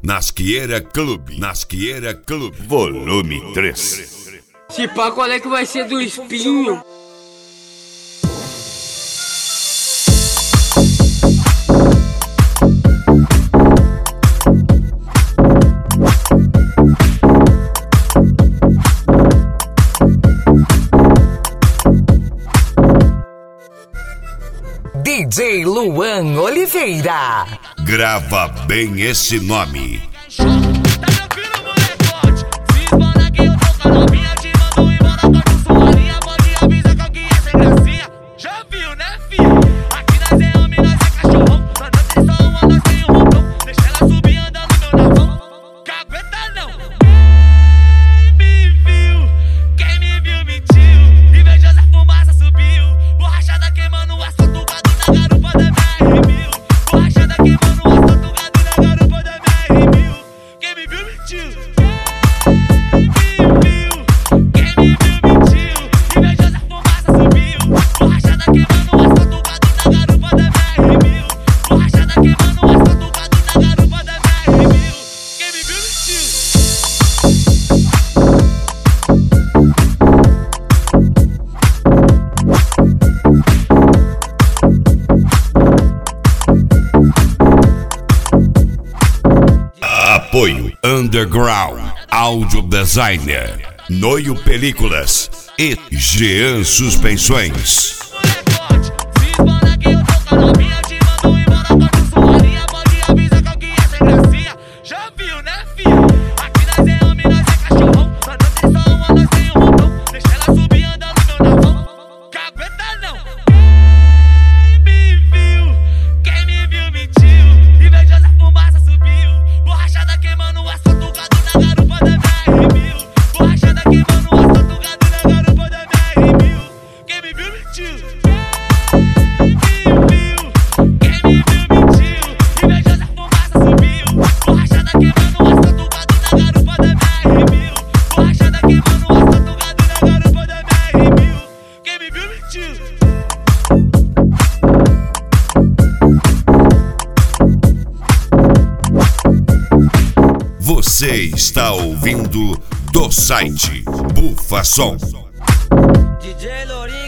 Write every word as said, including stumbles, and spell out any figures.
Nasqueira Clube. Nasqueira Clube. Volume três. Se pá, qual é que vai ser do espinho? D J Luan Oliveira. Grava bem esse nome. Apoio Underground Audio Designer, Noio Películas e Jean Suspensões. Você está ouvindo do site Bufa Som. D J Lourinho.